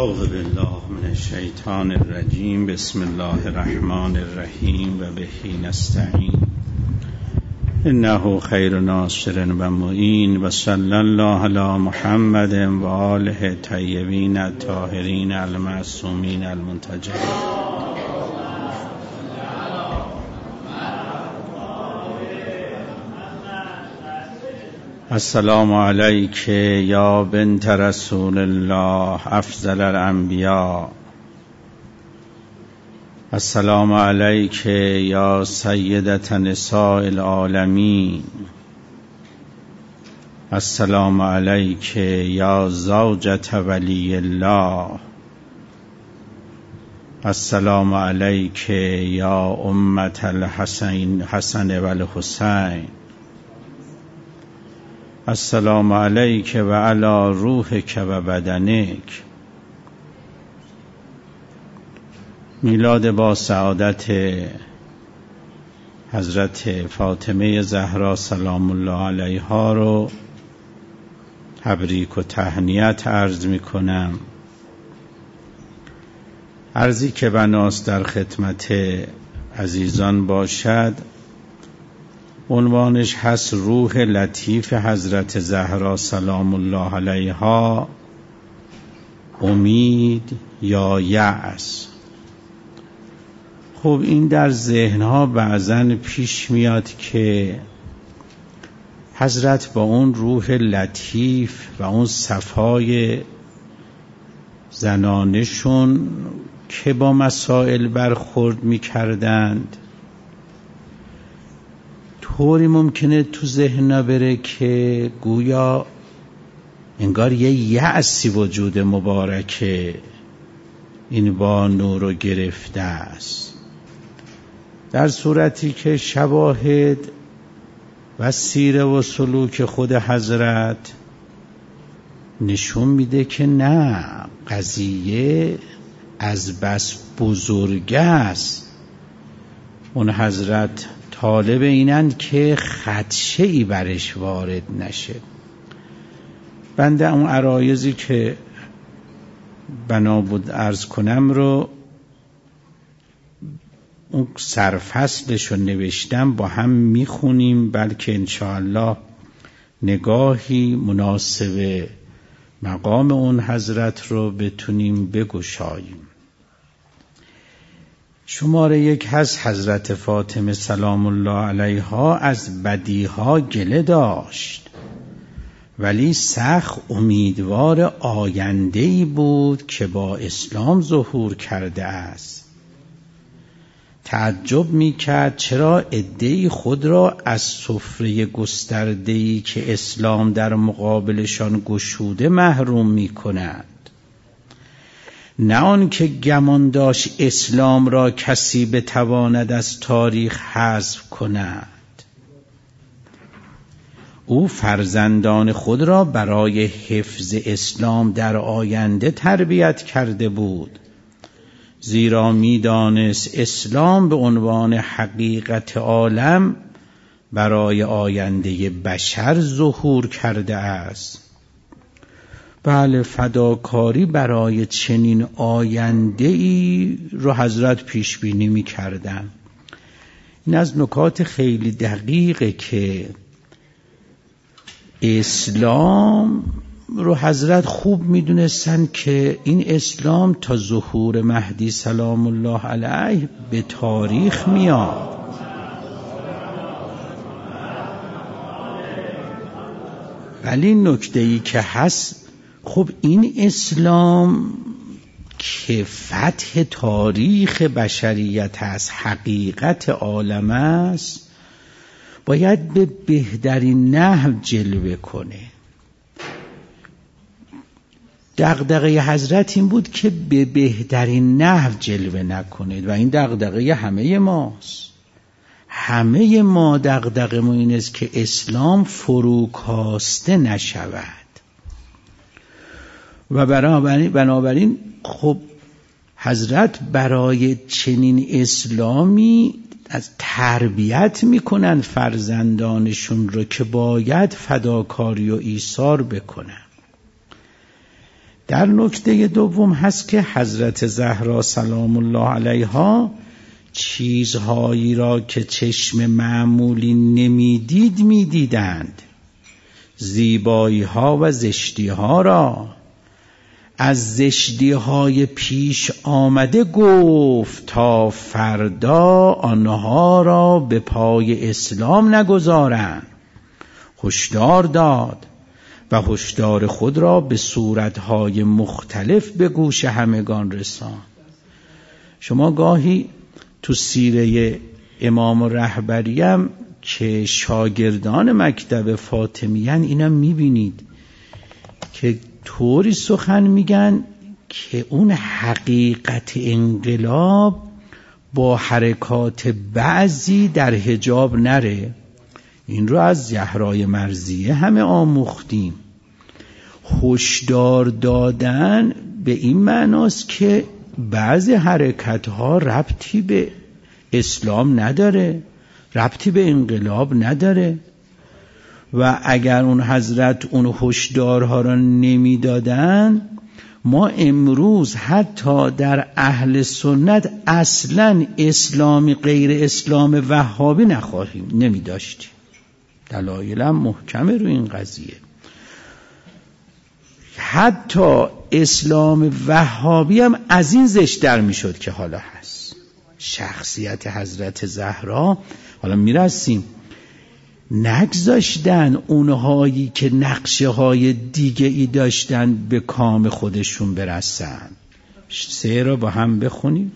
اعوذ بالله من الشیطان الرجیم. بسم الله الرحمن الرحیم و بهی نستعین. انه خیر ناصر و معین و صلی الله علی محمد و آله طیبین الطاهرین المعصومین المنتجبین. السلام علیک یا بنت رسول الله افضل الانبیاء. السلام علیک یا سیدة نساء العالمین. السلام علیک یا زوجة ولی الله. السلام علیک یا امة الحسن و الحسین. السلام علیک و علی روحک و بدنک. میلاد با سعادت حضرت فاطمه زهرا سلام الله علیها رو تبریک و تهنیت عرض می کنم. عرضی که بناست در خدمت عزیزان باشد، عنوانش هست روح لطیف حضرت زهرا سلام الله علیها، امید یا یأس. خب این در ذهنها بعضن پیش میاد که حضرت با اون روح لطیف و اون صفای زنانشون که با مسائل برخورد میکردند، طوری ممکنه تو ذهن بره که گویا انگار یه یأسی وجود مبارکه این بانو رو گرفته است، در صورتی که شواهد و سیره و سلوک خود حضرت نشون میده که نه، قضیه از بس بزرگ است. اون حضرت طالب اینند که خدشه‌ای برش وارد نشه. بنده اون عرایضی که بنا بود عرض کنم رو، اون سرفصلش رو نوشتم، با هم میخونیم، بلکه انشاءالله نگاهی مناسب مقام اون حضرت رو بتونیم بگشاییم. شماره 1 هست: حضرت فاطمه سلام الله علیها از بدیها گله داشت، ولی سخت امیدوار آینده‌ای بود که با اسلام ظهور کرده است. تعجب می‌کرد چرا عده‌ای خود را از سفره گسترده‌ای که اسلام در مقابلشان گشوده محروم می‌کند، نه آن که گمان داشت اسلام را کسی بتواند از تاریخ حذف کند. او فرزندان خود را برای حفظ اسلام در آینده تربیت کرده بود، زیرا می‌دانست اسلام به عنوان حقیقت عالم برای آینده بشر ظهور کرده است. بله، فداکاری برای چنین آینده‌ای رو حضرت پیش بینی می‌کردن. این از نکات خیلی دقیقه که اسلام رو حضرت خوب می‌دونستن که این اسلام تا ظهور مهدی سلام الله علیه به تاریخ میاد. ولی نکته‌ای که هست، خب این اسلام که فتح تاریخ بشریت است، حقیقت عالم است، باید به بهترین نحو جلوه کنه. دغدغه حضرت این بود که به بهترین نحو جلوه نکنه و این دغدغه همه ماست. همه ما دغدغه ما این است که اسلام فروکاسته نشود و بنابراین خب حضرت برای چنین اسلامی از تربیت میکنن فرزندانشون رو که باید فداکاری و ایثار بکنن. در نکته دوم هست که حضرت زهرا سلام الله علیها چیزهایی را که چشم معمولی نمیدید میدیدند. زیبایی ها و زشتی ها را. از زشتی های پیش آمده گفت تا فردا آنها را به پای اسلام نگذارند. هشدار داد و هشدار خود را به صورتهای مختلف به گوش همگان رساند. شما گاهی تو سیره امام رهبریم که شاگردان مکتب فاطمیان اینم میبینید که طوری سخن میگن که اون حقیقت انقلاب با حرکات بعضی در حجاب نره. این رو از زهرای مرضیه همه آموختیم. هشدار دادن به این معناست که بعضی حرکتها ربطی به اسلام نداره، ربطی به انقلاب نداره. و اگر اون حضرت اون هشدارها را نمیدادن، ما امروز حتی در اهل سنت اصلا اسلامی غیر اسلام وهابی نمی داشتیم. دلایلم محکمه رو این قضیه. حتی اسلام وهابی هم از این زشت‌تر میشد که حالا هست. شخصیت حضرت زهرا، حالا میرسیم، نگذاشتن اونهایی که نقشه های دیگه ای داشتن به کام خودشون برسن. 3 را با هم بخونیم.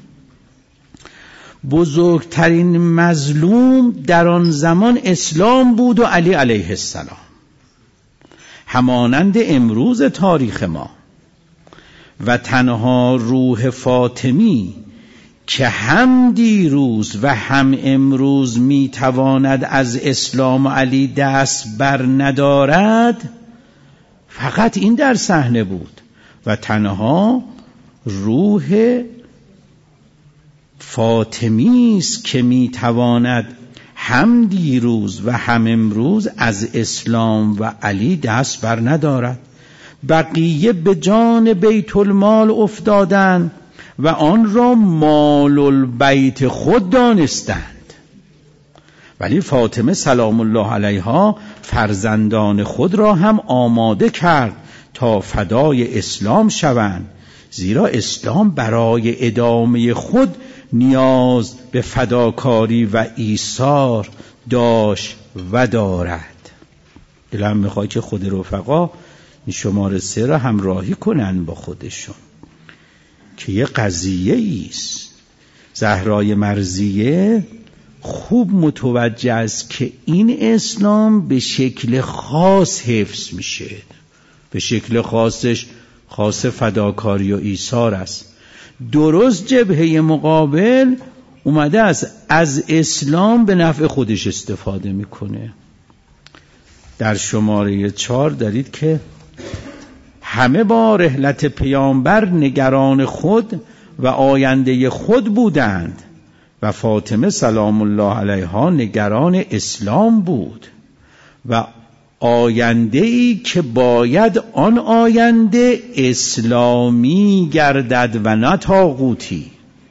بزرگترین مظلوم در آن زمان اسلام بود و علی علیه السلام، همانند امروز تاریخ ما. و تنها روح فاطمی که هم دیروز و هم امروز میتواند از اسلام و علی دست بر ندارد، فقط این در صحنه بود. و تنها روح فاطمی است که میتواند هم دیروز و هم امروز از اسلام و علی دست بر ندارد. بقیه به جان بیت المال افتادند و آن را مال البیت خود دانستند. ولی فاطمه سلام الله علیها فرزندان خود را هم آماده کرد تا فدای اسلام شوند، زیرا اسلام برای ادامه خود نیاز به فداکاری و ایثار داشت و دارد. دلم میخواد که خود رفقا این شماره 3 را همراهی کنن با خودشون که یه قضیه است. زهرای مرضیه خوب متوجه است که این اسلام به شکل خاص حفظ میشه. به شکل خاصش خاص فداکاری و ایثار است. درست جبهه مقابل اومده است از اسلام به نفع خودش استفاده میکنه. در شماره 4 دارید که همه با رحلت پیامبر نگران خود و آینده خود بودند و فاطمه سلام الله علیها نگران اسلام بود و آینده‌ای که باید آن آینده اسلامی گردد و نه طاغوتی.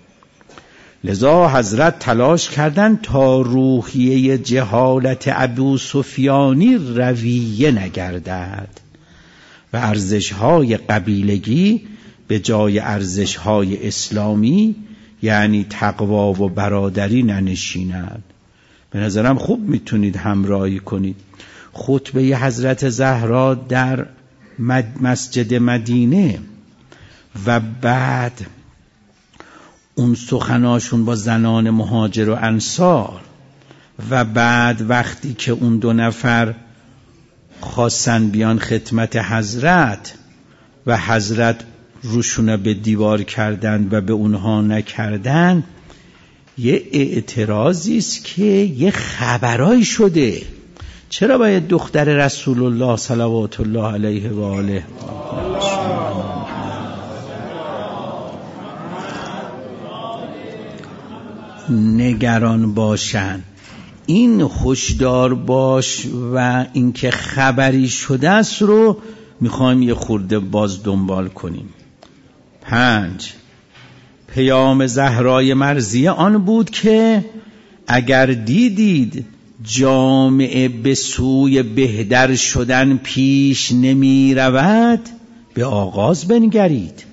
لذا حضرت تلاش کردند تا روحیه جهالت ابو سفیانی رویه نگردد و ارزش‌های قبیلگی به جای ارزش‌های اسلامی یعنی تقوا و برادری ننشیند. به نظرم خوب میتونید همراهی کنید. خطبه حضرت زهرا در مسجد مدینه و بعد اون سخناشون با زنان مهاجر و انصار و بعد وقتی که اون 2 نفر خواستن بیان خدمت حضرت و حضرت روشون به دیوار کردند و به اونها نکردن، یه اعتراضی است که یه خبرایی شده. چرا باید دختر رسول الله صلوات الله علیه و آله نگران باشن؟ این هشدار باش و اینکه خبری شده است رو میخوایم یه خورده باز دنبال کنیم. 5. پیام زهرای مرضیه آن بود که اگر دیدید جامعه به سوی بهتر شدن پیش نمی رود، به آغاز بنگرید.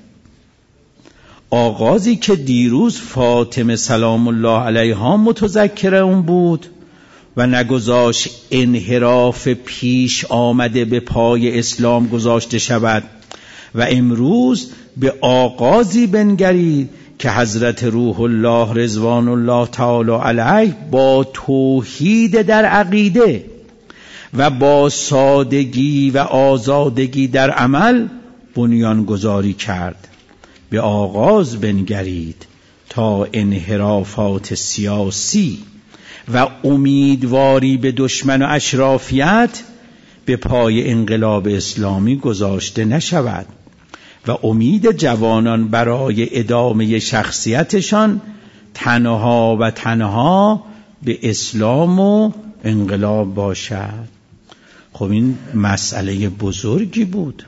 آغازی که دیروز فاطمه سلام الله علیها متذکر اون بود و نگذاشت انحراف پیش آمده به پای اسلام گذاشته شود، و امروز به آغازی بنگرید که حضرت روح الله رضوان الله تعالی علیه با توحید در عقیده و با سادگی و آزادگی در عمل بنیان گذاری کرد. به آغاز بنگرید تا انحرافات سیاسی و امیدواری به دشمن و اشرافیت به پای انقلاب اسلامی گذاشته نشود و امید جوانان برای ادامه شخصیتشان تنها و تنها به اسلام و انقلاب باشد. خب این مسئله بزرگی بود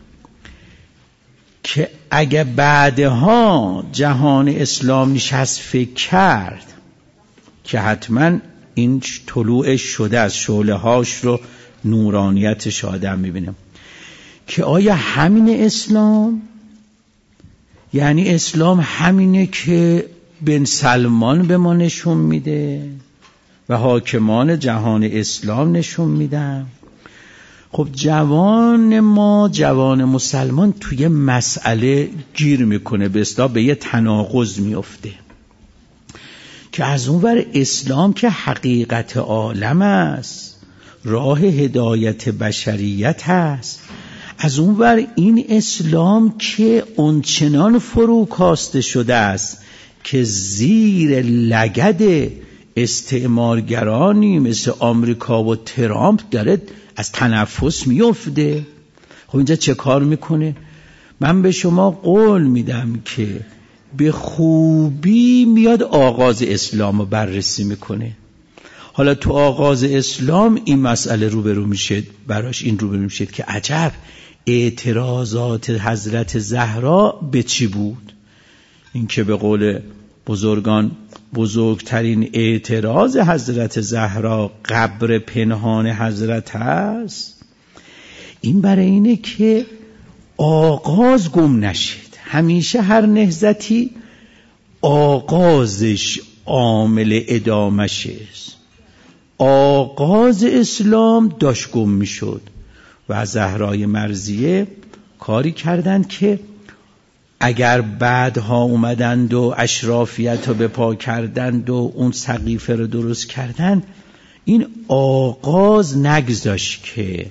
که اگه بعدها جهان اسلام نشست فکر کرد که حتما این طلوع شده از شعله هاش رو نورانیتش آدم میبینه که آیا همین اسلام، یعنی اسلام همینه که بن سلمان به ما نشون میده و حاکمان جهان اسلام نشون میدن؟ خب جوان مسلمان توی مسئله گیر میکنه، به اصطلاح به یه تناقض میفته که از اونور اسلام که حقیقت عالم است، راه هدایت بشریت هست، از اونور این اسلام که اونچنان فرو کاسته شده است که زیر لگد استعمارگرانی مثل آمریکا و ترامپ داره از تنفس میفته. خب اینجا چه کار میکنه؟ من به شما قول میدم که به خوبی میاد آغاز اسلام رو بررسی میکنه. حالا تو آغاز اسلام این مسئله روبرو میشه، براش این روبرو میشه که عجب اعتراضات حضرت زهرا به چی بود؟ این که به قول بزرگان بزرگترین اعتراض حضرت زهرا قبر پنهان حضرت هست. این برای اینه که آغاز گم نشد. همیشه هر نهضتی آغازش عامل ادامش است. آغاز اسلام داشت گم میشد و زهرای مرضیه کاری کردند که اگر بعدها اومدند و اشرافیت رو به پا کردند و اون سقیفه رو درست کردند، این آغاز نگذاشت که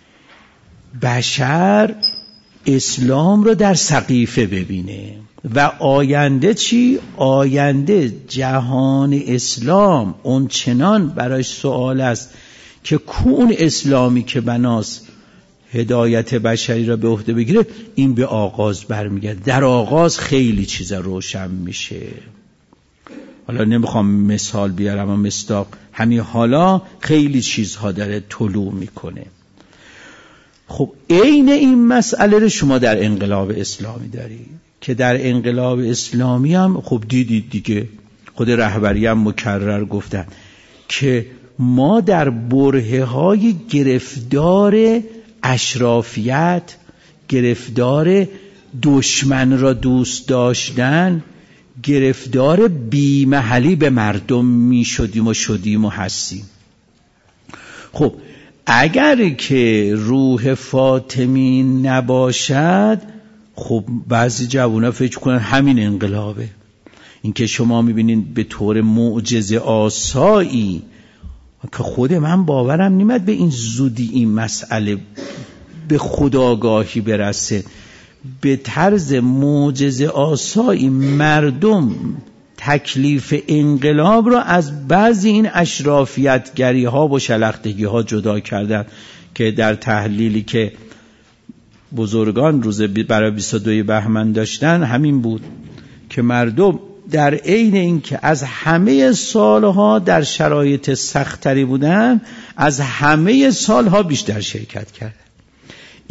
بشر اسلام رو در سقیفه ببینه. و آینده چی؟ آینده جهان اسلام اون چنان برای سوال است که اون اسلامی که بناست هدایت بشری را به عهده بگیره، این به آغاز برمیگرده. در آغاز خیلی چیزا روشن میشه. حالا نمیخوام مثال بیارم اما مصداق همین حالا خیلی چیزها داره طلوع میکنه. خب عین این مسئله رو شما در انقلاب اسلامی دارید که در انقلاب اسلامی هم خب دیدید دیگه، خود رهبری هم مکرر گفتن که ما در برهه های گرفتار اشرافیت، گرفتار دشمن را دوست داشتن، گرفتار بیمحلی به مردم می شدیم و هستیم. خب اگر که روح فاطمی نباشد، خب بعضی جوونا فکر کنن همین انقلابه. این که شما میبینین به طور معجزه آسایی که خود من باورم نمیاد به این زودی این مسئله به خودآگاهی برسه، به طرز معجزه آسایی مردم تکلیف انقلاب را از بعضی این اشرافیتگری ها و شلختگی ها جدا کردن که در تحلیلی که بزرگان روز برای 22 بهمن داشتن همین بود که مردم در عین اینکه از همه سالها در شرایط سختری بودن، از همه سالها بیشتر شرکت کردن.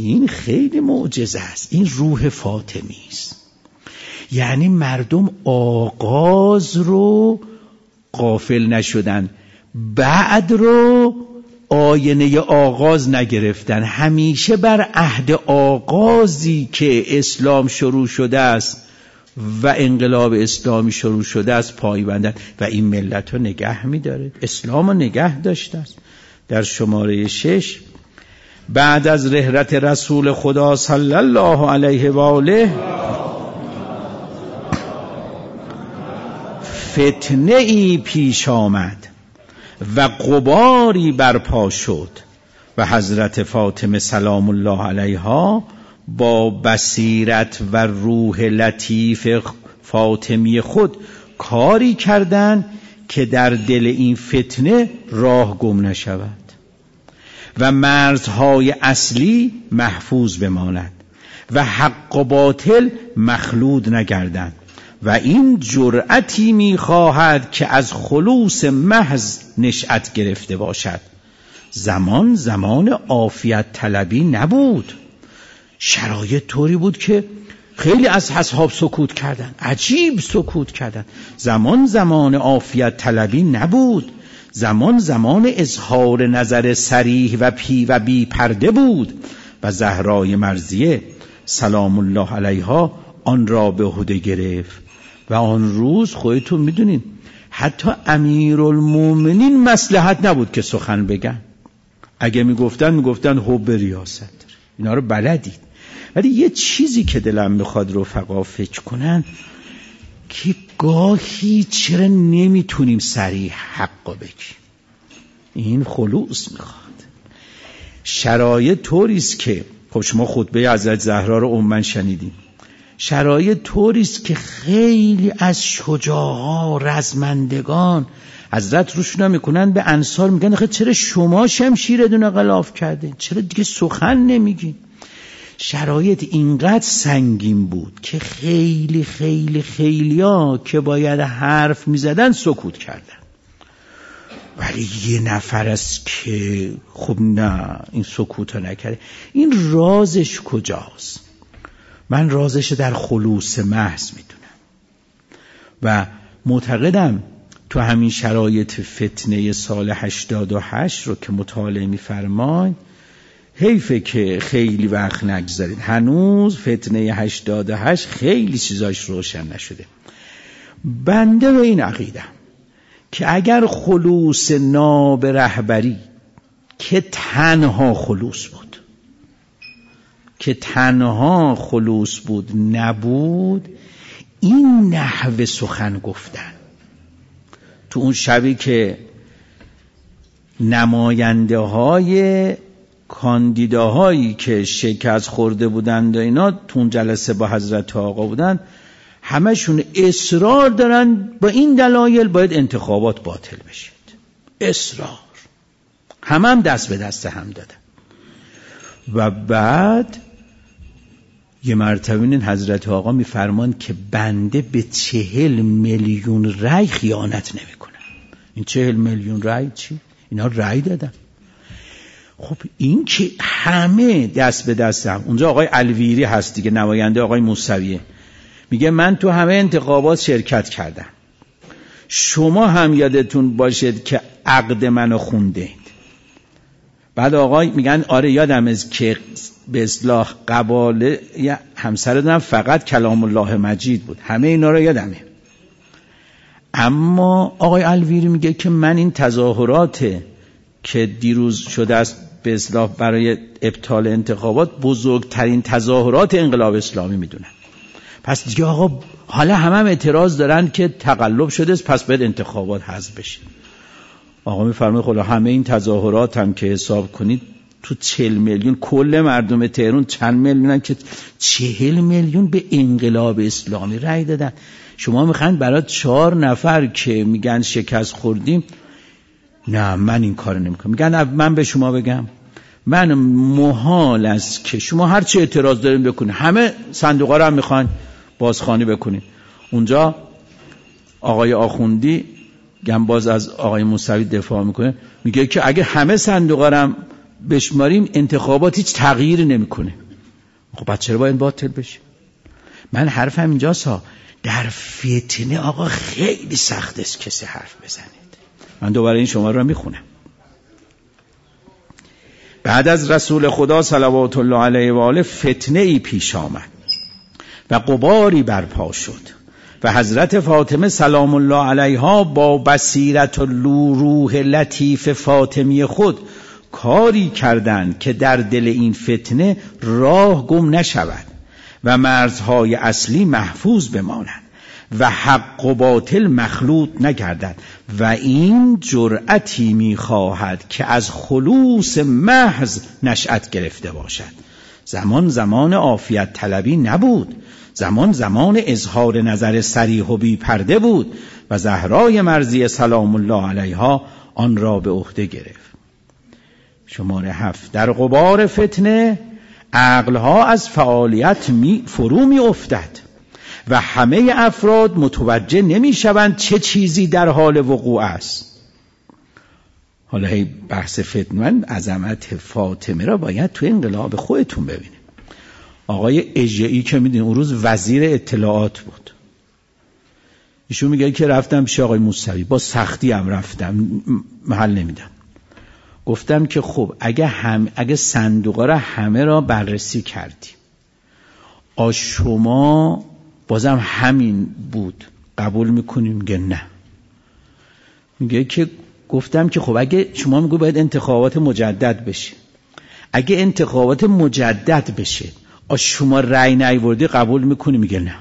این خیلی معجزه است. این روح فاطمی است. یعنی مردم آغاز رو غافل نشدن، بعد رو آینه آغاز نگرفتن، همیشه بر عهد آغازی که اسلام شروع شده است و انقلاب اسلامی شروع شده است پایبندن و این ملت رو نگه می‌داره. اسلام رو نگه داشته است. در شماره 6 بعد از رحلت رسول خدا صلی الله علیه و آله فتنه ای پیش آمد و غباری برپا شد و حضرت فاطمه سلام الله علیها با بصیرت و روح لطیف فاطمی خود کاری کردند که در دل این فتنه راه گم نشود و مرزهای اصلی محفوظ بماند و حق و باطل مخلوط نگردند و این جرأتی می‌خواهد که از خلوص محض نشأت گرفته باشد. زمان عافیت طلبی نبود. شرایط طوری بود که خیلی از اصحاب سکوت کردند، عجیب سکوت کردند. زمان عافیت طلبی نبود. زمان اظهار نظر صریح و بی پرده بود و زهرای مرضیه سلام الله علیها آن را به عهده گرفت و آن روز خودتون میدونین حتی امیرالمومنین مصلحت نبود که سخن بگن. اگه میگفتن حب ریاست داره. اینا رو بلدید. ولی یه چیزی که دلم میخواد رفقا فکر کنن که گاهی چرا نمیتونیم صریح حق بگیم. این خلوص میخواد. شرایط طوریست که خب شما خطبه حضرت زهرا رو عموما شنیدیم. شرایط طوریست که خیلی از شجاعا رزمندگان حضرت روشون میکنن به انصار میگن آخه چرا شما شمشیرتون غلاف کردین؟ چرا دیگه سخن نمیگین؟ شرایط اینقدر سنگین بود که خیلی که باید حرف میزدن سکوت کردن. ولی یه نفر است که خب نه این سکوت رو نکرده. این رازش کجاست؟ من رازش در خلوص محض میدونم و معتقدم تو همین شرایط فتنه سال 88 رو که مطالعه میفرماید حیفه که خیلی وقت نگذارید. هنوز فتنه 88 خیلی چیزاش روشن نشده. بنده به این عقیدم که اگر خلوص ناب رهبری که تنها خلوص بود نبود، این نحوه سخن گفتن تو اون شبی که نماینده های کاندیداهایی که شکست خورده بودند و اینا تو اون جلسه با حضرت آقا بودن، همشون اصرار دارن با این دلایل باید انتخابات باطل بشید. اصرار. هم دست به دست هم دادن. و بعد یه مرتبه این حضرت آقا میفرمان که بنده به 40 میلیون رأی خیانت نمی کنم. این 40 میلیون رأی چی؟ اینا رأی دادن. خب این که همه دست به دست هم. اونجا آقای الویری هست دیگه، نماینده آقای موسویه، میگه من تو همه انتخابات شرکت کردم، شما هم یادتون باشد که عقد منو خوندید. بعد آقای میگن آره یادم است که به اصلاح قباله یا همسر دارم فقط کلام الله مجید بود، همه اینا رو یادمه. اما آقای الویری میگه که من این تظاهرات که دیروز شده است به اصلاح برای ابطال انتخابات بزرگترین تظاهرات انقلاب اسلامی میدونم. پس دیگه آقا حالا هم اعتراض دارن که تقلب شده است، پس باید انتخابات حذف بشه. آقا میفرماید خلا همه این تظاهرات هم که حساب کنید تو 40 میلیون کل مردم تهران چند میلیونن که 40 میلیون به انقلاب اسلامی رأی دادن. شما میخواین برای 4 نفر که میگن شکست خوردیم؟ نه من این کارو نمیکنم. میگن من به شما بگم من محال است که شما هر چه اعتراض دارین بکنید، همه صندوقا رو هم میخوان بازخوانی بکنید. اونجا آقای آخوندی گم باز از آقای موسوی دفاع میکنه، میگه که اگه همه صندوقا رو هم بشماریم انتخابات هیچ تغییری نمیکنه. خب بعد چرا باید باطل بشه؟ من حرفم اینجاست ها، در فتنه آقا خیلی سخت است کسی حرف بزنید. من دوباره این شما رو میخونم. بعد از رسول خدا صلوات الله علیه و آله فتنه ای پیش آمد و غباری برپا شد و حضرت فاطمه سلام الله علیها با بصیرت و روح لطیف فاطمی خود کاری کردند که در دل این فتنه راه گم نشود و مرزهای اصلی محفوظ بمانند و حق و باطل مخلوط نگردد و این جرأتی می‌خواهد که از خلوص محض نشأت گرفته باشد. زمان عافیت طلبی نبود، زمان اظهار نظر صریح و بی پرده بود و زهرای مرضیه سلام الله علیها آن را به عهده گرفت. شماره 7. در غبار فتنه عقلها از فعالیت فرو می افتد و همه افراد متوجه نمی شوند چه چیزی در حال وقوع است. حالا هی بحث فتنه، من عظمت فاطمه را باید تو انقلاب خودتون ببینیم. آقای اژه‌ای که میدونید اون روز وزیر اطلاعات بود، ایشون میگه که رفتم پیش آقای موسوی، با سختی هم رفتم، محل نمیدم. گفتم که خب اگه صندوقا را همه را بررسی کردیم، شما بازم همین بود، قبول میکنیم؟ میگه نه. میگه که گفتم که خب اگه شما میگو باید انتخابات مجدد بشه، اگه انتخابات مجدد بشه شما رأی نیاوردی قبول میکنی؟ میگه نه.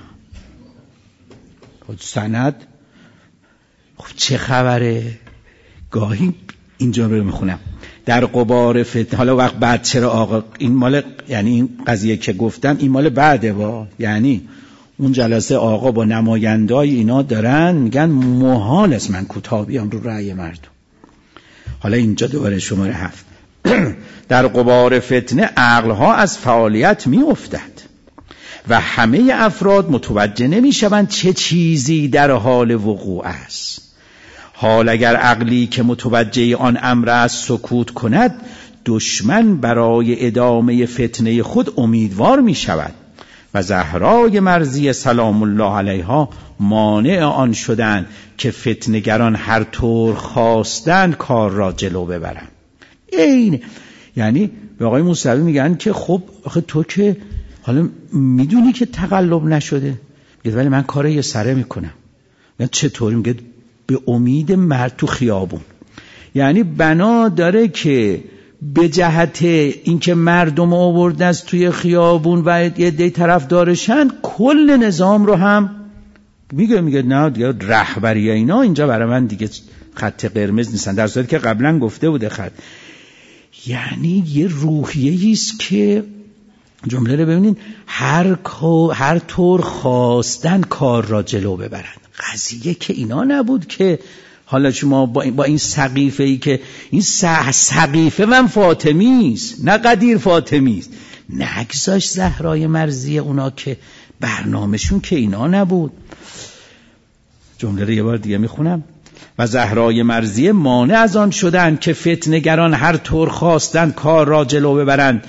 سند خب چه خبره؟ گاهی اینجا رو میخونم در غبار فتنه. حالا وقت بعد چرا آقا این مال، یعنی این قضیه که گفتم این مال بعده یعنی اون جلسه آقا با نمایندای اینا دارن میگن محال است من کوتاه بیام رو رأی مردم. حالا اینجا دوباره شماره 7. در غبار فتنه عقلها از فعالیت می افتد و همه افراد متوجه نمی شوند چه چیزی در حال وقوع است. حال اگر عقلی که متوجه آن امر است سکوت کند، دشمن برای ادامه فتنه خود امیدوار می شود و زهرای مرضیه سلام الله علیها مانع آن شدند که فتنه‌گران هر طور خواستند کار را جلو ببرند. این یعنی به آقای موسوی میگن که خب آخه تو که حالا میدونی که تقلب نشده، میگه ولی من کار یه سره میکنم. میگن چطوری؟ میگه به امید مرد تو خیابون. یعنی بنا داره که به جهت اینکه مردم آورده از توی خیابون و یه دی طرف دارشن کل نظام رو هم میگه نه دیگه رهبری اینا اینجا برای من دیگه خط قرمز نیستن، در صورتی که قبلا گفته بوده خط. یعنی یه روحیه‌ای است که جمله رو ببینید، هر طور خواستن کار را جلو ببرند. قضیه که اینا نبود که حالا شما با این سقیفه‌ای که این سقیفه من فاطمی است نه قدیر فاطمی است، نگذاش زهرای مرضیه اونا که برنامه‌شون که اینا نبود. جمله رو یه بار دیگه میخونم. و زهرای مرضیه مانع از آن شدند که فتنه‌گران هر طور خواستند کار را جلو ببرند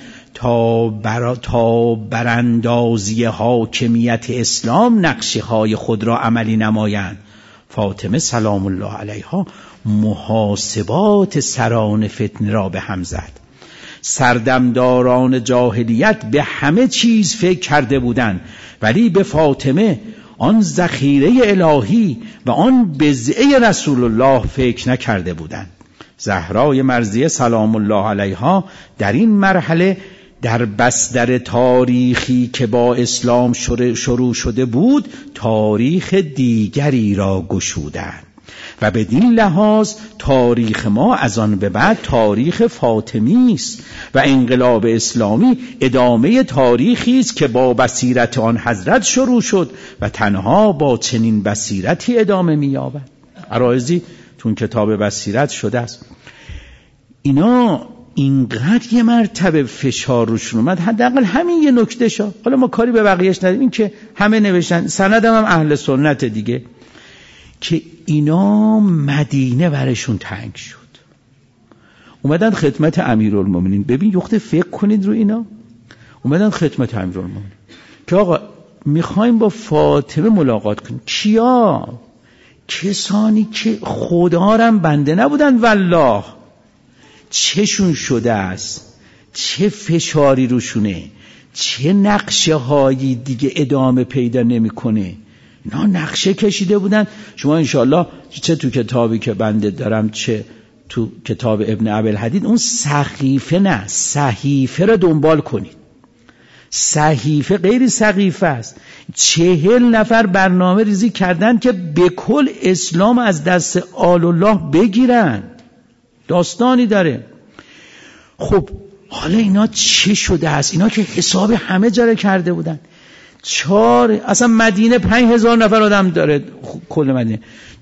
تا براندازی حاکمیت اسلام نقشه‌های خود را عملی نمایند. فاطمه سلام الله علیها محاسبات سران فتنه را به هم زد. سردمداران جاهلیت به همه چیز فکر کرده بودند، ولی به فاطمه آن ذخیره الهی و آن بضعه رسول الله فکر نکرده بودند. زهرای مرضیه سلام الله علیها در این مرحله در بستر تاریخی که با اسلام شروع شده بود تاریخ دیگری را گشودند و بدین لحاظ تاریخ ما از آن به بعد تاریخ فاطمی است و انقلاب اسلامی ادامه تاریخی است که با بصیرت آن حضرت شروع شد و تنها با چنین بصیرتی ادامه می‌یابد. عرایضی تون کتاب بصیرت شده است. اینا اینقدر یه مرتبه فشار روشون اومد، حداقل همین یه نکته شا. حالا ما کاری به بقیهش نداریم، این که همه نوشتن، سندم هم اهل سنت دیگه، که اینا مدینه برشون تنگ شد. اومدن خدمت امیرالمومنین. ببین یخته فکر کنید رو اینا. اومدن خدمت امیرالمومنین که آقا میخوایم با فاطمه ملاقات کنیم. کیا؟ کسانی که خدا رم بنده نبودن والله. چشون شده است، چه فشاری روشونه، چه نقشه هایی دیگه ادامه پیدا نمیکنه. اینا نقشه کشیده بودن. شما انشالله چه تو کتابی که بنده دارم چه تو کتاب ابن ابی‌الحدید اون صحیفه نه صحیفه رو دنبال کنید. صحیفه غیر صحیفه است. 40 نفر برنامه ریزی کردن که به کل اسلام از دست آل الله بگیرن. داستانی داره. خب حالا اینا چه شده است؟ اینا که حساب همه جا کرده بودن. اصلا مدینه 5000 نفر آدم داره، کل مدینه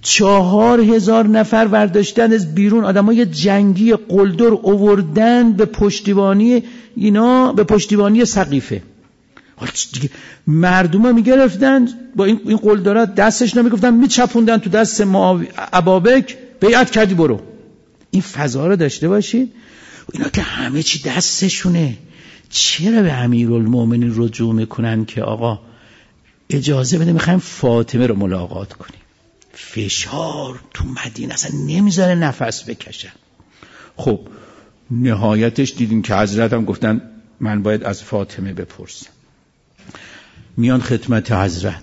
4000 نفر برداشتن از بیرون، آدمای جنگی قلدر آوردن به پشتیبانی اینا، به پشتیبانی سقیفه. حالا دیگه مردم میگرفتن با این قلدرها دستش نمیگفتن، میچپوندن تو دست ابابک، بیعت کردی برو. این فضا رو داشته باشید. اینا که همه چی دستشونه، چرا به امیرالمومنین رجوع میکنن که آقا اجازه بده میخوایم فاطمه رو ملاقات کنیم؟ فشار تو مدینه اصلا نمیذاره نفس بکشن. خب نهایتش دیدیم که حضرت هم گفتن من باید از فاطمه بپرسم. میان خدمت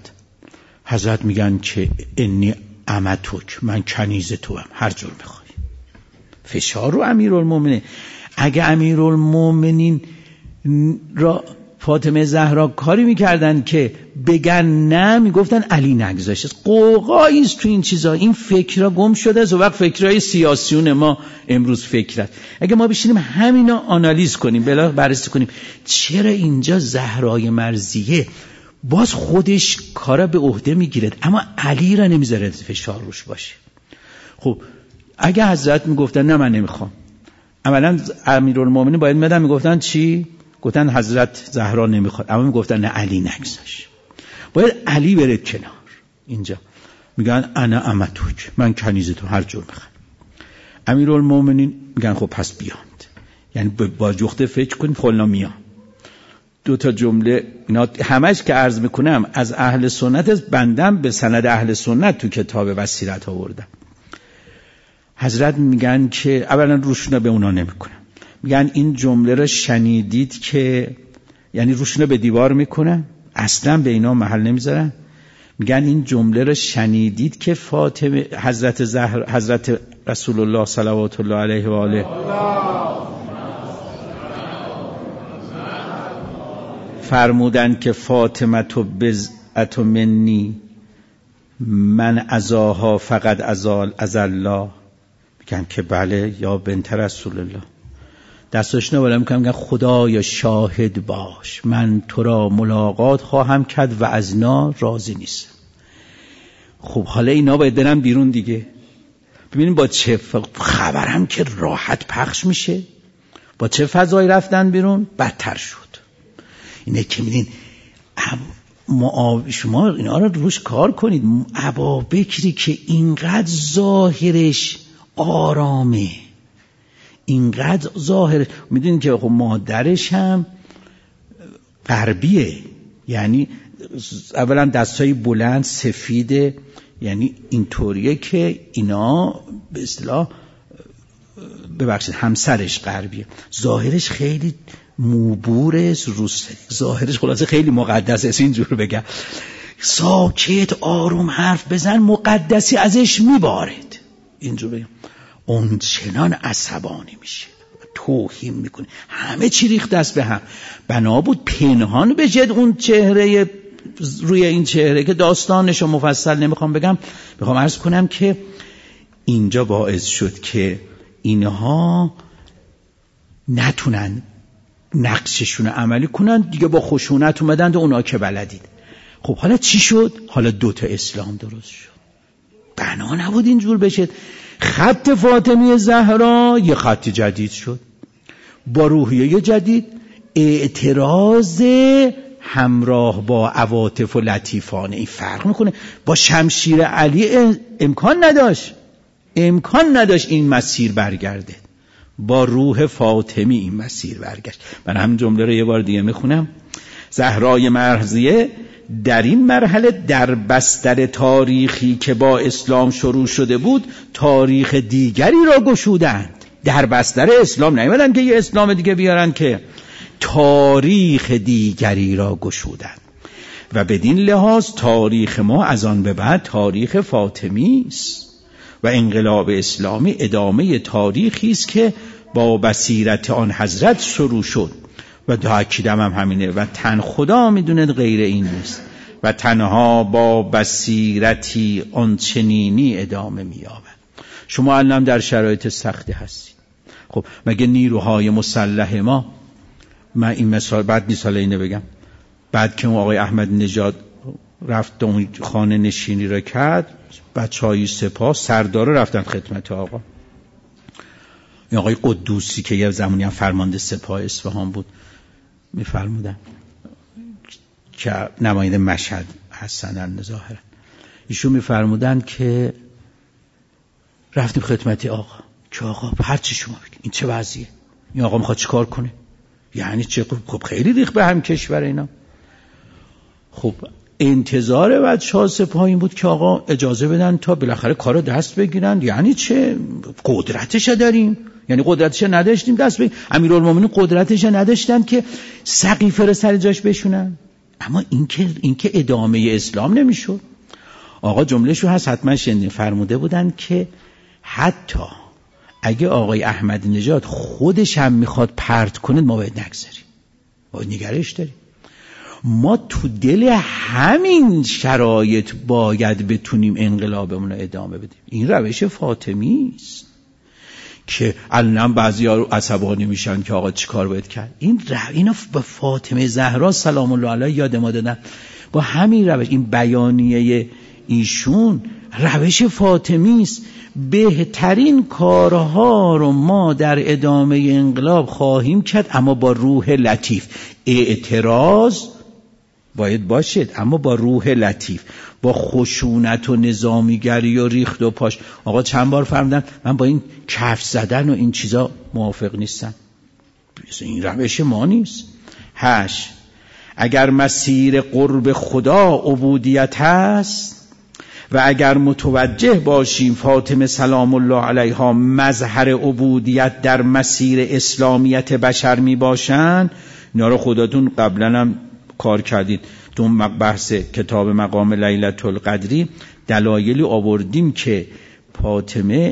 حضرت میگن که انی امتک، من کنیز تو هم، هر جور بخوای. فشار رو امیرالمومنین. اگه امیرالمومنین را فاطمه زهرا کاری میکردن که بگن نه، میگفتن علی نگذاشت. قوقایی است تو این چیزا. این فکرها گم شده است و وقت فکرهای سیاسیون ما امروز فکرت. اگه ما بشینیم همینا آنالیز کنیم، بلا بررسی کنیم چرا اینجا زهرای مرضیه باز خودش کارا به عهده میگیره اما علی را نمیذاره فشار روش باشه. خب اگه حضرت میگفتن نه من نمیخوام، اولا امیرالمومنین باید میدن میگفتن چی؟ گفتن حضرت زهرا نمیخواد، اما میگفتن نه علی نگذاش، باید علی بره کنار. اینجا میگن انا امتک، من کنیز تو، هر جور میخواد. امیرالمومنین میگن خب پس بیاند، یعنی با جخته فکر کنید خلنا میان. 2 جمله اینا همش که عرض میکنم از اهل سنت است، بندم به سند اهل سنت تو کتاب وسیرت آوردم. حضرت میگن که اولا روشونه به اونا نمیکنم، میگن این جمله رو شنیدید که، یعنی روشونه به دیوار میکنن، اصلا به اینا محل نمیذارن. میگن این جمله رو شنیدید که فاطمه حضرت رسول الله صلوات الله علیه و آله فرمودن که فاطمه تو بضعة منی من ازاها فقط از الله. میگن که بله یا بنت رسول الله. دستش نبالم میگن خدایا شاهد باش، من تو را ملاقات خواهم کرد و از نا راضی نیستم. خب حالا اینا باید برن بیرون دیگه. ببینیم با چه خبرم که راحت پخش میشه، با چه فضایی رفتن بیرون بدتر شد. اینه که میدین شما اینا رو روش کار کنید. ابابکری که اینقدر ظاهرش آرامه، اینقدر ظاهرش، میدونید که خب مادرش هم غربیه، یعنی اولا دستای بلند سفیده، یعنی اینطوریه که اینا به اصطلاح ببخشید همسرش غربیه، ظاهرش خیلی موبوره، ظاهرش خلاصه خیلی مقدسه، اینجور بگم ساکت آروم حرف بزن مقدسی ازش میبارد، اینجور بگم. اون چنان عصبانی میشه، توهین میکنه، همه چی ریخت دست به هم. بنا بود پنهان بشد اون چهره، روی این چهره که داستانشو مفصل نمیخوام بگم، میخوام عرض کنم که اینجا باعث شد که اینها نتونن نقششون عملی کنن دیگه، با خشونت اومدن و اونا که بلدید. خب حالا چی شد؟ حالا 2 اسلام درست شد. بنا نبود اینجور بشه. خط فاطمه زهرا یه خط جدید شد با روحیه جدید، اعتراض همراه با عواطف و لطیفانه. این فرق میکنه. با شمشیر علی امکان نداشت این مسیر برگرده. با روح فاطمی این مسیر برگشت. من هم جمله رو یه بار دیگه میخونم. زهرای مرضیه در این مرحله در بستر تاریخی که با اسلام شروع شده بود تاریخ دیگری را گشودند. در بستر اسلام نیومدن که یه اسلام دیگه بیارن، که تاریخ دیگری را گشودند و بدین لحاظ تاریخ ما از آن به بعد تاریخ فاطمی است و انقلاب اسلامی ادامه تاریخی است که با بصیرت آن حضرت شروع شد و تأکیدم هم همینه و تن خدا میدونه غیر این نیست و تنها با بصیرتی آنچنینی ادامه می‌یابد. شما الان در شرایط سختی هستید. خب مگه نیروهای مسلح ما، من این مثال بعد مثال اینو بگم، بعد که اون آقای احمد نژاد رفت اون خانه نشینی را کرد، بچهای سپاه سردار رفتن خدمت آقا. این آقای قدوسی که یه زمانی هم فرمانده سپاه اصفهان بود میفرمودن که نماینده مشهد هستن ظاهرا، ایشون میفرمودن که رفتیم خدمت آقا که آقا هر چی شما بگید این چه وضعیه، این آقا میخواد چیکار کنه، یعنی چه؟ خب خیلی ریخت به هم کشور اینا. خب انتظار بچه‌ها سپاه این بود که آقا اجازه بدن تا بالاخره کارو دست بگیرن. یعنی چه؟ قدرتش داریم، یعنی قدرتش نداشتیم دست بگیریم. امیرالمومنین قدرتش نداشتن که سقیفه رو سر جاش بشونن. اما این که ادامه اسلام نمیشد. آقا جمله‌شو هست حتما شنیدین، فرموده بودن که حتی اگه آقای احمد نژاد خودش هم میخواد پرت کنه ما باید نگذاریم، باید نگرش داریم. ما تو دل همین شرایط باید بتونیم انقلابمون رو ادامه بدیم. این روش فاطمی است که الان بعضی‌ها عصبانی میشن که آقا چیکار باید کرد. اینو به فاطمه زهرا سلام الله علیها یاد ما دادن. با همین روش، این بیانیه ایشون روش فاطمی است. بهترین کارها رو ما در ادامه انقلاب خواهیم کرد، اما با روح لطیف. اعتراض باید باشد اما با روح لطیف، با خشونت و نظامیگری و ریخت و پاش. آقا چند بار فرمودن من با این کف زدن و این چیزا موافق نیستم. این روش ما نیست. 8. اگر مسیر قرب خدا عبودیت هست و اگر متوجه باشیم فاطمه سلام الله علیها مظهر عبودیت در مسیر اسلامیت بشر می باشن، اینا رو خودتون قبلا هم کار کردید تو بحث کتاب مقام لیلة القدری، دلایلی آوردیم که فاطمه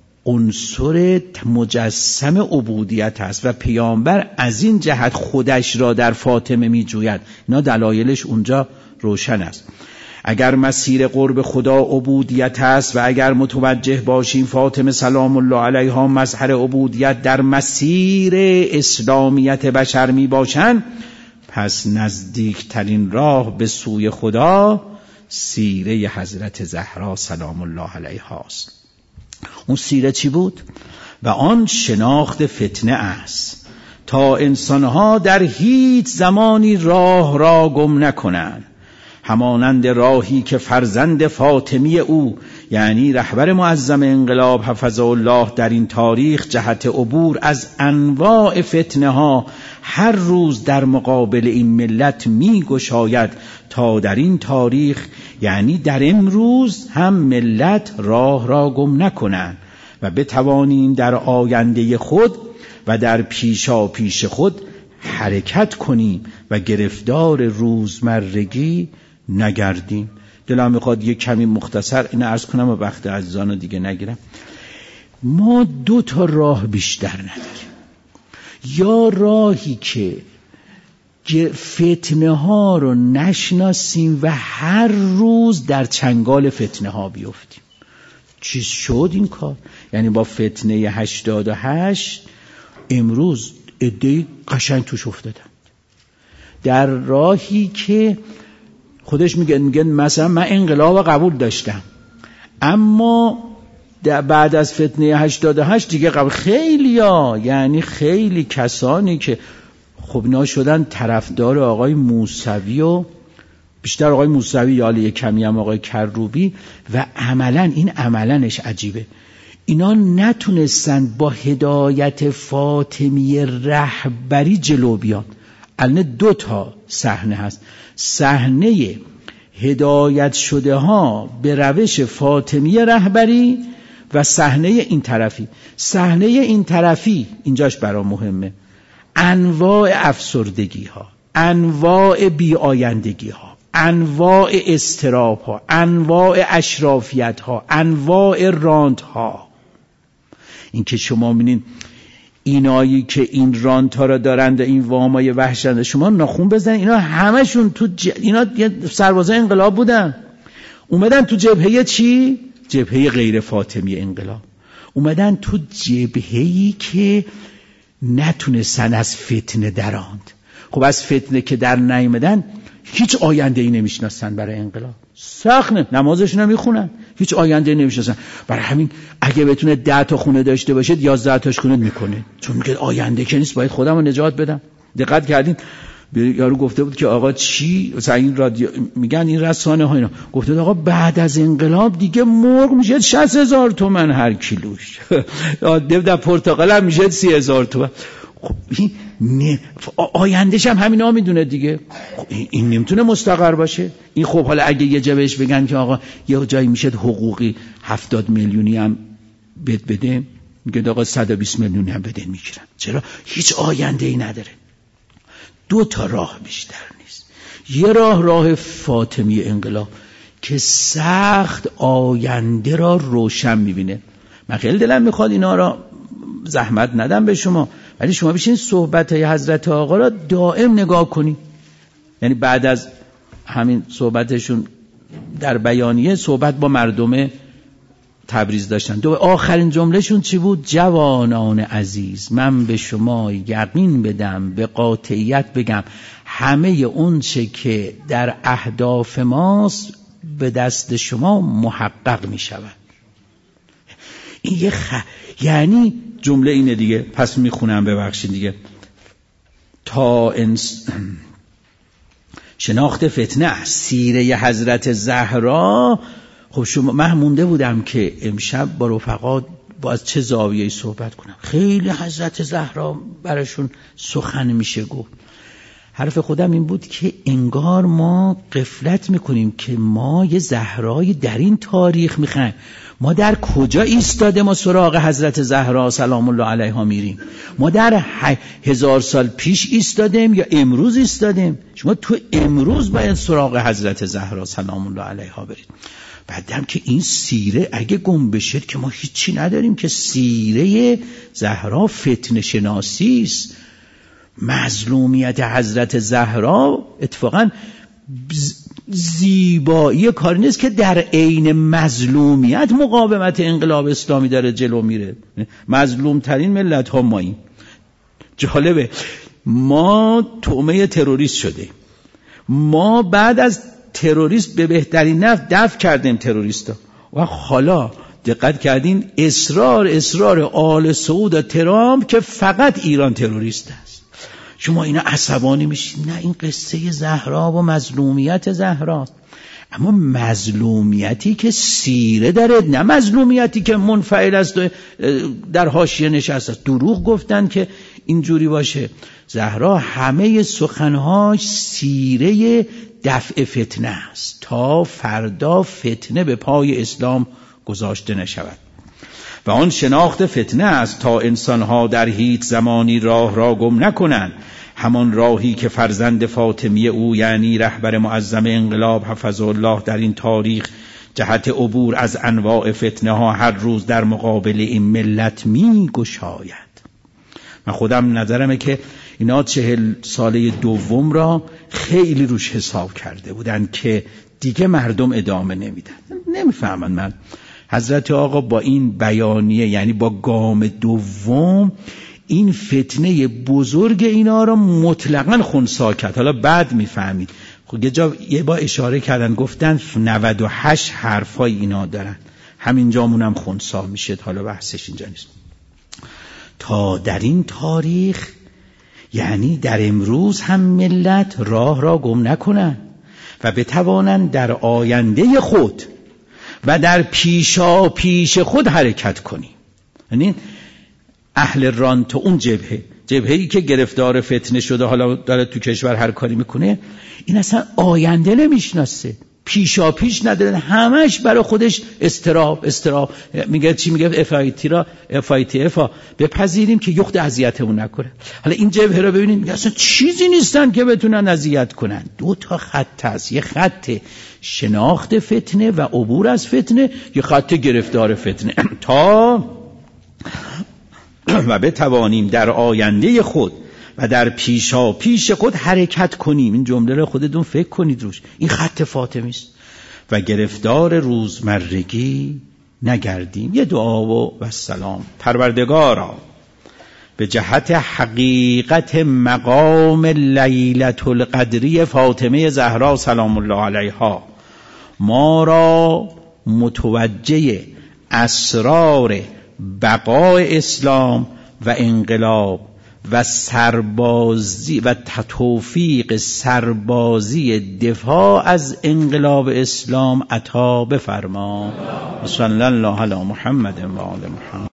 عنصر مجسم عبودیت هست و پیامبر از این جهت خودش را در فاطمه می جوید. اینا دلایلش اونجا روشن است. اگر مسیر قرب خدا عبودیت است و اگر متوجه باشیم فاطمه سلام الله علیها مظهر عبودیت در مسیر اسلامیت بشر می باشند، پس نزدیکترین راه به سوی خدا سیره حضرت زهرا سلام الله علیها است. اون سیره چی بود؟ و آن شناخت فتنه است تا انسانها در هیچ زمانی راه را گم نکنند، همانند راهی که فرزند فاطمی او یعنی رهبر معظم انقلاب حفظه الله در این تاریخ جهت عبور از انواع فتنه ها هر روز در مقابل این ملت می گشاید تا در این تاریخ یعنی در امروز هم ملت راه را گم نکنند و بتوانیم در آینده خود و در پیشا پیش خود حرکت کنیم و گرفتار روزمرگی نگردیم. دلم میخواد یک کمی مختصر این عرض کنم و وقت عزیزانو دیگه نگیرم. ما 2 راه بیشتر نداریم. یا راهی که فتنه ها رو نشناسیم و هر روز در چنگال فتنه ها بیفتیم. چیز شد این کار؟ یعنی با فتنه 88 امروز عده‌ای قشنگ توش افتادن. در راهی که خودش میگن مثلا من انقلاب قبول داشتم اما بعد از فتنه 88 دیگه قبول، یعنی خیلی کسانی که خب اینا شدن طرفدار آقای موسوی و بیشتر آقای موسوی یا یک کمی هم آقای کروبی و عملا این عملنش عجیبه. اینا نتونستن با هدایت فاطمی رهبری جلو بیان. الان 2 صحنه هست، صحنه هدایت شده ها به روش فاطمی رهبری و صحنه این طرفی. صحنه این طرفی اینجاش برام مهمه، انواع افسردگی ها، انواع بی‌آیندگی ها، انواع اضطراب ها، انواع اشرافیت ها، انواع راند ها. این که شما می‌بینین اینایی که این رانت ها را دارند، این وامای وحشتناک، شما ناخون بزنید، اینا همشون اینا سربازای انقلاب بودن، اومدن تو جبهه چی؟ جبهه غیر فاطمی انقلاب، اومدن تو جبهه‌ای که نتونستن از فتنه دراند. خب از فتنه که در نیامدن هیچ آینده‌ای نمیشناسن برای انقلاب، سخنه، نمازشون هم میخونن، هیچ آینده نمیشناسن. برای همین اگه بتونه 10 تا خونه داشته باشه 11 تاش خونه میکنه، چون میگه آینده که نیست، باید خودم رو نجات بدم. دقت کردین یارو گفته بود که آقا چی، مثلا این رادیو میگن این رسانه ها اینا گفته بود آقا بعد از انقلاب دیگه مرغ میشه 60,000 تومان هر کیلوش، در پرتقال هم میشه 30,000 تومان. خب این آیندهش هم همینا میدونه دیگه. خب این نمیتونه مستقر باشه. این خب حالا اگه یه جا بهش بگن که آقا یه جایی میشه حقوقی 70 میلیونی هم بده، میگه آقا 120 میلیونی هم بده، میگیرن. چرا؟ هیچ آینده‌ای نداره. 2 راه بیشتر نیست. یه راه فاطمی انقلاب که سخت آینده را روشن میبینه. من خیلی دلم میخواد اینا را زحمت ندم به شما، ولی شما بشین صحبت‌های حضرت آقا را دائم نگاه کنی. یعنی بعد از همین صحبتشون در بیانیه صحبت با مردم تبریز داشتن، آخرین جملهشون چی بود؟ جوانان عزیز، من به شما یقین بدم، به قاطعیت بگم، همه اون چه که در اهداف ماست به دست شما محقق می شود. این یعنی جمله اینه دیگه، پس میخونم ببخشید دیگه. تا شناخت فتنه است، سیره حضرت زهرا. خب شما من مونده بودم که امشب با رفقا باز چه زاویه‌ای صحبت کنم. خیلی حضرت زهرا براشون سخن میشه گفت. حرف خودم این بود که انگار ما غفلت میکنیم که ما یه زهرای در این تاریخ میخوایم. ما در کجا ایستاده ما سراغ حضرت زهرا سلام الله علیها میریم؟ ما در 1000 سال پیش ایستادیم یا امروز ایستادیم؟ شما تو امروز باید سراغ حضرت زهرا سلام الله علیها برید. بعدم که این سیره اگه گم بشه که ما هیچی نداریم، که سیره زهرا فتنه شناسی است. مظلومیت حضرت زهرا اتفاقا زیبایی کاری نیست که در عین مظلومیت مقاومت انقلاب اسلامی داره جلو میره. مظلوم ترین ملت ها ماییم. جالبه، ما طعمه تروریست شده، ما بعد از تروریست به بهترین نفع دفع کردیم تروریستا. و حالا دقت کردین اصرار آل سعود و ترامپ که فقط ایران تروریست است. شما اینا عصبانی میشید. نه، این قصه زهرا و مظلومیت زهراست، اما مظلومیتی که سیره داره، نه مظلومیتی که منفعل است و در حاشیه نشسته است. دروغ گفتن که اینجوری باشه. زهرا همه سخنهاش سیره دفع فتنه است تا فردا فتنه به پای اسلام گذاشته نشود. و آن شناخت فتنه است تا انسانها در هیچ زمانی راه را گم نکنند، همان راهی که فرزند فاطمی او یعنی رهبر معظم انقلاب حفظه الله در این تاریخ جهت عبور از انواع فتنه ها هر روز در مقابل این ملت می گشاید. من خودم نظرمه که اینا 40 ساله دوم را خیلی روش حساب کرده بودن که دیگه مردم ادامه نمیدن. نمیفهمن. من حضرت آقا با این بیانیه، یعنی با گام دوم، این فتنه بزرگ اینا را مطلقاً خنثی کرد. حالا بعد میفهمید. خب یه با اشاره کردن، گفتن 98 حرفای اینا دارن، همینجامونم خنثی میشه. حالا بحثش اینجا نیست. تا در این تاریخ، یعنی در امروز، هم ملت راه را گم نکنن و بتوانند در آینده خود و در پیشا پیش خود حرکت کنیم. یعنی اهل ران تو اون جبهه‌ای که گرفتار فتنه شده، حالا داره تو کشور هر کاری میکنه، این اصلا آینده نمیشناسه، پیشا پیش نداره، همش برای خودش استراب. میگه چی میگه؟ FITF بپذیریم که یخت اذیتمون نکنه. حالا این جبهه رو ببینید، میگه اصلا چیزی نیستن که بتونن اذیت کنن. 2 خط هست، یه خط شناخت فتنه و عبور از فتنه، یه خط گرفتار فتنه تا و بتوانیم در آینده خود و در پیشا پیش خود حرکت کنیم. این جمله رو خودتون فکر کنید روش. این خط فاطمی است. و گرفتار روزمرگی نگردیم. یه دعا و سلام. پروردگارا، به جهت حقیقت مقام لیلة القدری فاطمه زهرا سلام الله علیها ما را متوجه اسرار بقای اسلام و انقلاب و سربازی و توفیق سربازی دفاع از انقلاب اسلام عطا بفرما. صلی الله علی محمد و آل محمد.